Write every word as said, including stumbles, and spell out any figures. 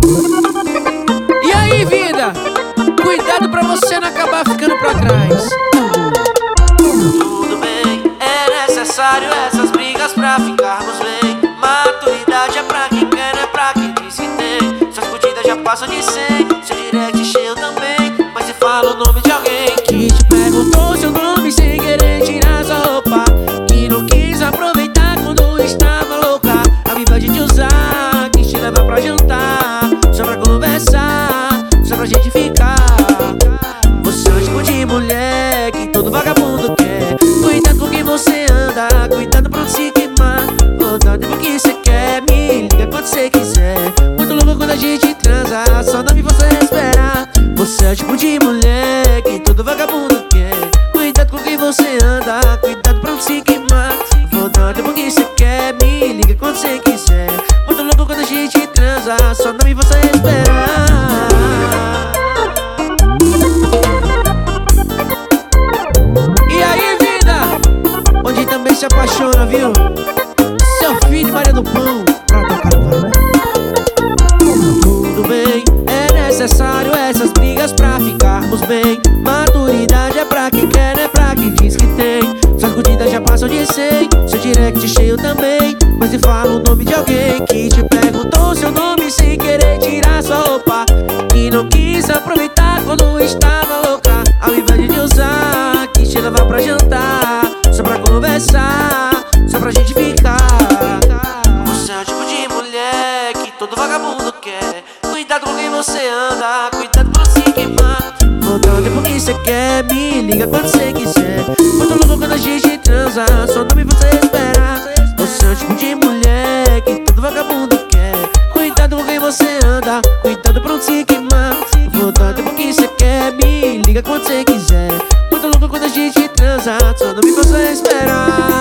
E aí, vida? Cuidado pra você não acabar ficando pra trás. Tudo bem, é necessário essas brigas pra ficarmos bem. Maturidade é pra quem quer, não é pra quem diz que tem. Suas curtidas já passam de cem, seu direct cheio também. Mas se fala o nome de alguém Que te perguntou seu nome sem querer tirar sua roupa, que não quis aproveitar quando estava louca, ao invés de te usar, quis te levar pra jantar, só pra conversar, só pra gente ficar. Você é o tipo de mulher que todo vagabundo quer. Cuidado com quem você anda, cuidado pra não se queimar. Voltando pro que você quer, me liga quando você quiser. Muito louco quando a gente transa, só não me faça esperar. Você é o tipo de mulher que todo vagabundo quer. Cuidado com quem você anda, cuidado pra não se queimar. Voltando pro que você quer, me liga quando você quiser. Muito louco quando a gente transa, só não me faça esperar. E aí, vida? Onde também se apaixona, viu? Seu filho, Maria do Pão, pra tocar o valor. Tudo bem, é necessário essas brigas pra ficarmos bem. Maturidade é pra quem quer, não é pra quem diz que tem. Suas curtidas já passam de cem, seu direct cheio também. Mas se fala o nome de alguém que te perguntou seu nome sem querer tirar sua roupa, que não quis aproveitar quando estava louca, ao invés de te usar, quis te levar pra jantar, só pra conversar, só pra gente ficar. Você é o tipo de mulher que todo vagabundo quer. Cuidado com quem você anda, cuidado pra não se queimar. Voltando pro que você quer, me liga quando você quiser. Muito louco quando a gente transa, só não me faça esperar. Você é o tipo de mulher que todo vagabundo quer. Cuidado com quem você anda, cuidado pra não se queimar. Voltando pro que você quer, me liga quando você quiser. Muito louco quando a gente transa, só não me faça esperar.